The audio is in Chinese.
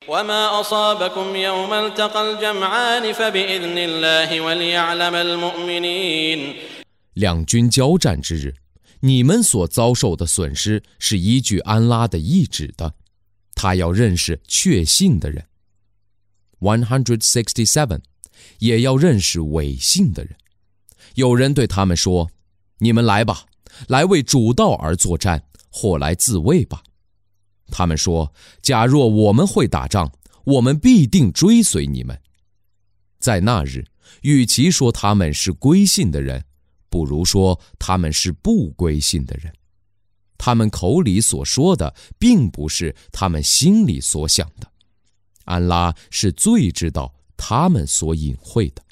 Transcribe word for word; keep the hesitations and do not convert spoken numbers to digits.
وما أصابكم يوم التقى الجمعان فبإذن الله وليعلم المؤمنين。 两军交战之日，你们所遭受的损失是依据安拉的意志的，他要认识确信的人。一百六十七，也要认识伪信的人。有人对他们说：你们来吧，来为主道而作战，或来自卫吧。他们说：假若我们会打仗，我们必定追随你们。在那日，与其说他们是归信的人，不如说他们是不归信的人。他们口里所说的，并不是他们心里所想的。安拉是最知道他们所隐晦的。